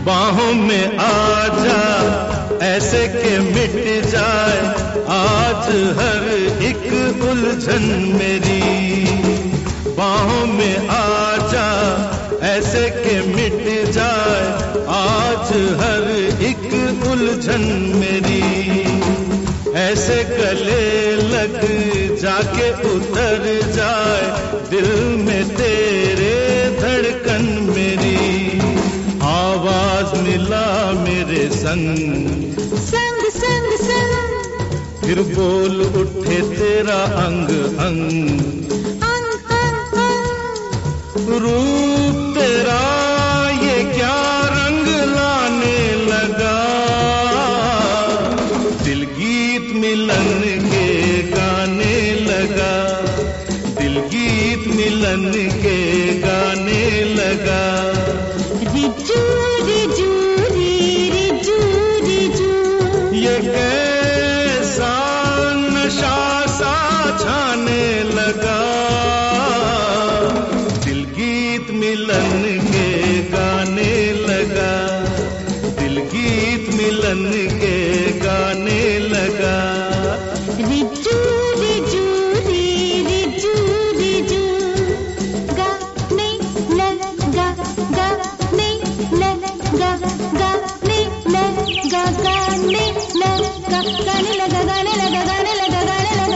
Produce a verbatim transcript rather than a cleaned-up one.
बाहों में आ जा ऐसे के मिट जाए आज हर एक उलझन मेरी। बाहों में आ जा ऐसे के मिट जाए आज हर एक उलझन मेरी। ऐसे गले लग जाके उतर जाए दिल में तेरे धड़कन मेरी। आवाज मिला मेरे संग संग संग संग, फिर बोल उठे तेरा अंग अंग। अंग अंग अंग, रूप तेरा ये क्या रंग लाने लगा। दिल गीत मिलन के गाने लगा, दिल गीत मिलन के गाने लगा। रिजू रिजू री रिजू रिजू, ये कैसा नशा सा छाने लगा। दिल गीत मिलन के गाने लगा, दिल गीत मिलन के गाने लगा। रिजू रिजू री रिजू रिजू, गाने लगा गाने लगा गाने लगा गाने लगा गाने लगा गाने लगा गाने लगा गाने लगा।